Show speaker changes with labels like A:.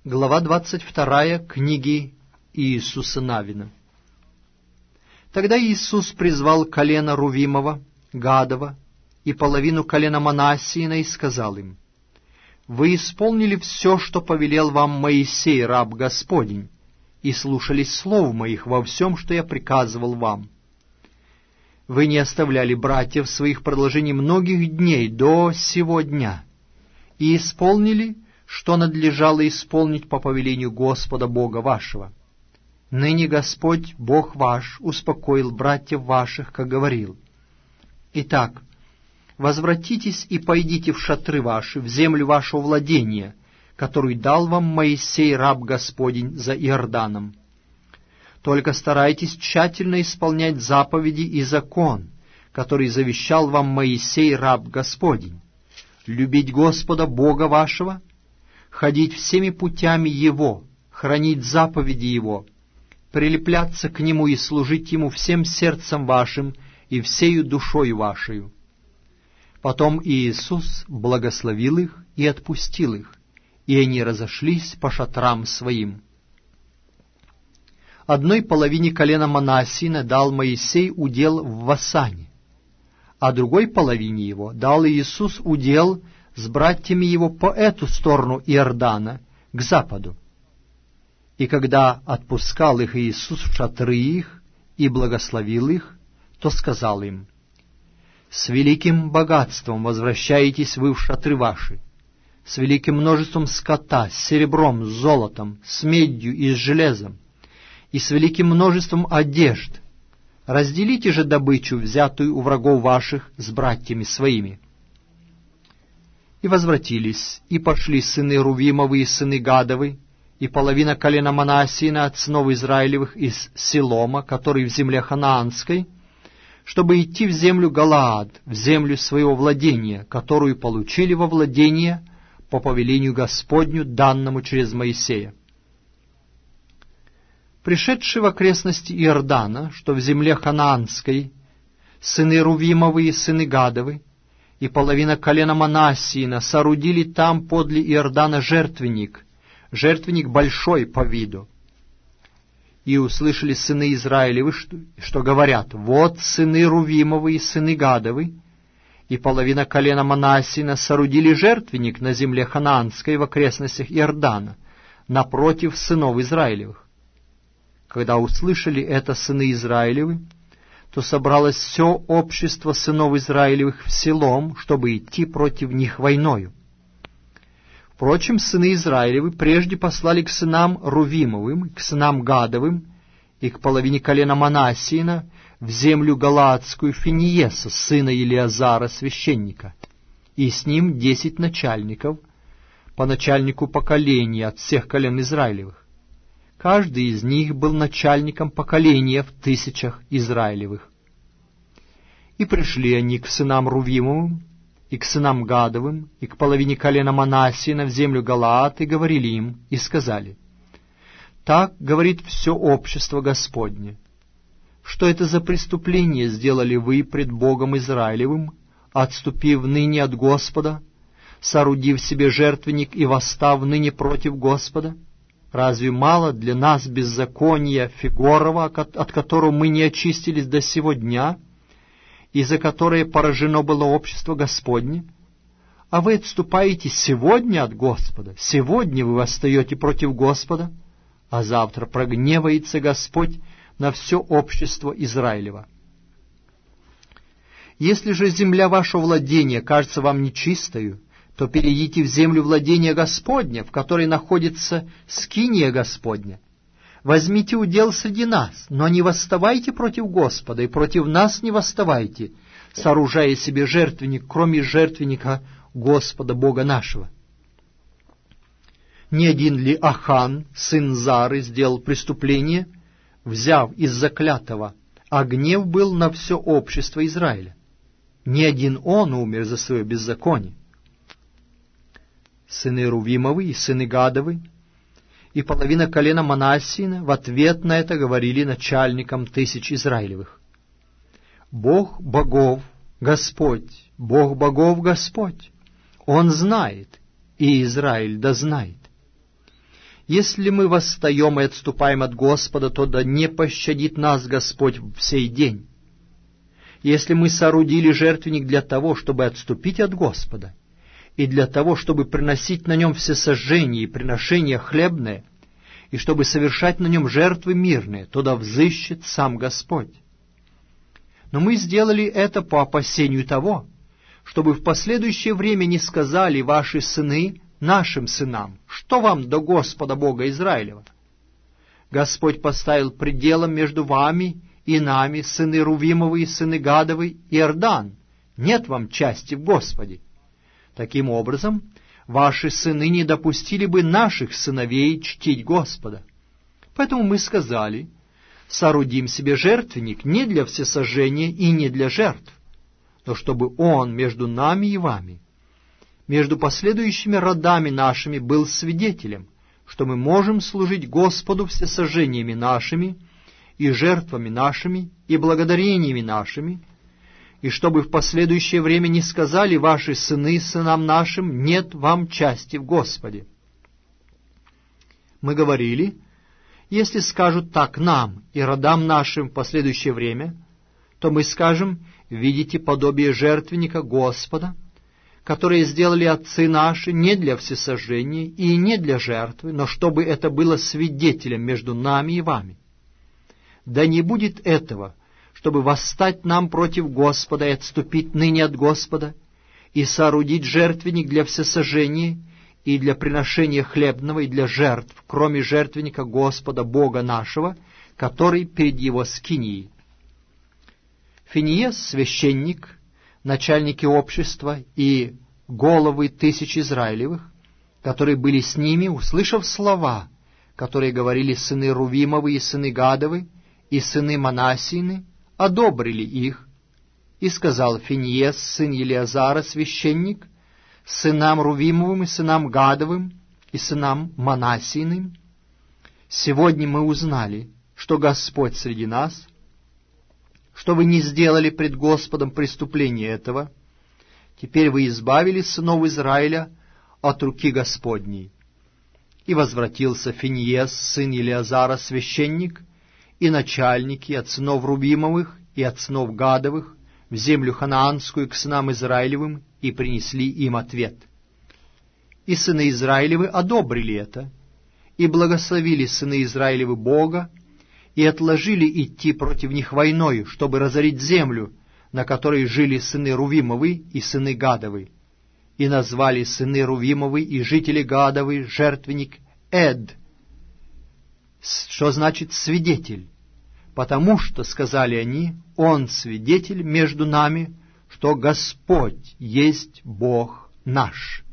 A: Глава 22 книги Иисуса Навина. Тогда Иисус призвал колено Рувимова, Гадова и половину колена Манассиина и сказал им: «Вы исполнили все, что повелел вам Моисей, раб Господень, и слушались слов моих во всем, что я приказывал вам. Вы не оставляли братьев своих в продолжении многих дней до сего дня, и исполнили, что надлежало исполнить по повелению Господа Бога вашего. Ныне Господь, Бог ваш, успокоил братьев ваших, как говорил. Итак, возвратитесь и пойдите в шатры ваши, в землю вашего владения, которую дал вам Моисей, раб Господень, за Иорданом. Только старайтесь тщательно исполнять заповеди и закон, который завещал вам Моисей, раб Господень, любить Господа Бога вашего, ходить всеми путями Его, хранить заповеди Его, прилепляться к Нему и служить Ему всем сердцем вашим и всею душою вашею». Потом Иисус благословил их и отпустил их, и они разошлись по шатрам своим. Одной половине колена Манассиина дал Моисей удел в Васане, а другой половине его дал Иисус удел с братьями его по эту сторону Иордана, к западу. И когда отпускал их Иисус в шатры их и благословил их, то сказал им: «С великим богатством возвращаетесь вы в шатры ваши, с великим множеством скота, с серебром, с золотом, с медью и с железом, и с великим множеством одежд. Разделите же добычу, взятую у врагов ваших, с братьями своими». И возвратились, и пошли сыны Рувимовы и сыны Гадовы, и половина колена Манассиина от сынов Израилевых из Силома, который в земле Ханаанской, чтобы идти в землю Галаад, в землю своего владения, которую получили во владение по повелению Господню, данному через Моисея. Пришедшие в окрестности Иордана, что в земле Ханаанской, сыны Рувимовы и сыны Гадовы, и половина колена Манассиина соорудили там подле Иордана жертвенник большой по виду. И услышали сыны Израилевы, что говорят: «Вот сыны Рувимовы и сыны Гадовы, и половина колена Манассиина соорудили жертвенник на земле Ханаанской в окрестностях Иордана, напротив сынов Израилевых». Когда услышали это сыны Израилевы, то собралось все общество сынов Израилевых в Силом, чтобы идти против них войною. Впрочем, сыны Израилевы прежде послали к сынам Рувимовым, к сынам Гадовым и к половине колена Манассиина в землю Галаадскую Финиеса, сына Елиазара, священника, и с ним 10 начальников, по начальнику поколения от всех колен Израилевых. Каждый из них был начальником поколения в 1000 Израилевых. И пришли они к сынам Рувимовым, и к сынам Гадовым, и к половине колена Манассиина в землю Галаад, и говорили им, и сказали: «Так говорит все общество Господне: что это за преступление сделали вы пред Богом Израилевым, отступив ныне от Господа, соорудив себе жертвенник и восстав ныне против Господа? Разве мало для нас беззакония Фигорова, от которого мы не очистились до сего дня, и за которое поражено было общество Господне? А вы отступаете сегодня от Господа, сегодня вы восстаете против Господа, а завтра прогневается Господь на все общество Израилева. Если же земля вашего владения кажется вам нечистою, то перейдите в землю владения Господня, в которой находится скиния Господня. Возьмите удел среди нас, но не восставайте против Господа, и против нас не восставайте, сооружая себе жертвенник, кроме жертвенника Господа Бога нашего. Не один ли Ахан, сын Зары, сделал преступление, взяв из заклятого, а гнев был на все общество Израиля? Не один он умер за свое беззаконие. Сыны Рувимовы и сыны Гадовы и половина колена Манассиина в ответ на это говорили начальникам 1000 Израилевых: «Бог богов Господь, Бог богов Господь, Он знает, и Израиль да знает. Если мы восстаем и отступаем от Господа, то да не пощадит нас Господь в сей день. Если мы соорудили жертвенник для того, чтобы отступить от Господа, и для того, чтобы приносить на нем всесожжения и приношения хлебные, и чтобы совершать на нем жертвы мирные, то да взыщет сам Господь. Но мы сделали это по опасению того, чтобы в последующее время не сказали ваши сыны нашим сынам: что вам до Господа Бога Израилева? Господь поставил пределом между вами и нами, сыны Рувимовы и сыны Гадовы, Иордан. Нет вам части в Господе. Таким образом, ваши сыны не допустили бы наших сыновей чтить Господа. Поэтому мы сказали: соорудим себе жертвенник не для всесожжения и не для жертв, но чтобы он между нами и вами, между последующими родами нашими, был свидетелем, что мы можем служить Господу всесожжениями нашими, и жертвами нашими, и благодарениями нашими, и чтобы в последующее время не сказали ваши сыны сынам нашим: нет вам части в Господе. Мы говорили: если скажут так нам и родам нашим в последующее время, то мы скажем: видите подобие жертвенника Господа, которые сделали отцы наши не для всесожжения и не для жертвы, но чтобы это было свидетелем между нами и вами. Да не будет этого, чтобы восстать нам против Господа и отступить ныне от Господа, и соорудить жертвенник для всесожжения и для приношения хлебного и для жертв, кроме жертвенника Господа Бога нашего, который перед его скинией. Финиес, священник, начальники общества и головы тысяч Израилевых, которые были с ними, услышав слова, которые говорили сыны Рувимовы и сыны Гадовы и сыны Манассины, одобрили их, и сказал Финиес, сын Елиазара, священник, сынам Рувимовым и сынам Гадовым и сынам Манассиным: сегодня мы узнали, что Господь среди нас, что вы не сделали пред Господом преступления этого. Теперь вы избавили сынов Израиля от руки Господней. И возвратился Финиес, сын Елиазара, священник, и начальники от сынов Рувимовых и от сынов Гадовых в землю ханаанскую к сынам Израилевым, и принесли им ответ. И сыны Израилевы одобрили это, и благословили сыны Израилевы Бога, и отложили идти против них войною, чтобы разорить землю, на которой жили сыны Рувимовы и сыны Гадовы. И назвали сыны Рувимовы и жители Гадовы жертвенник Эд, что значит «свидетель», потому что, сказали они, он свидетель между нами, что Господь есть Бог наш.